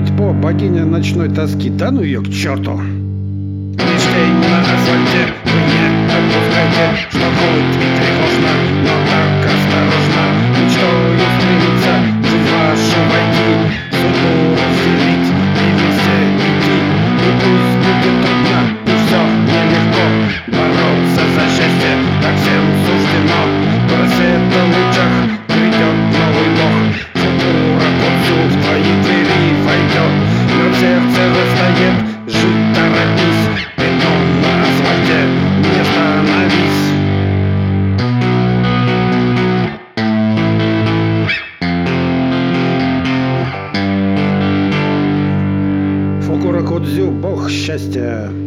гулять по богине ночной тоски. Да ну ее к черту! Мечтей на асфальте вы не отпускайте, что будет и тревожно, но так осторожно. Мечтою стремиться жизнь вашу войти, судьбу разделить и вместе идти. И пусть будет трудно, и все нелегко, бороться за счастье, так всем суждено. В рассвета лучах грядет новый бог, футура к концу в твои двери войдет, но в сердце растает, жить торопись, бетон на асфальте, не остановись. Фукура Кодзю, бог счастья.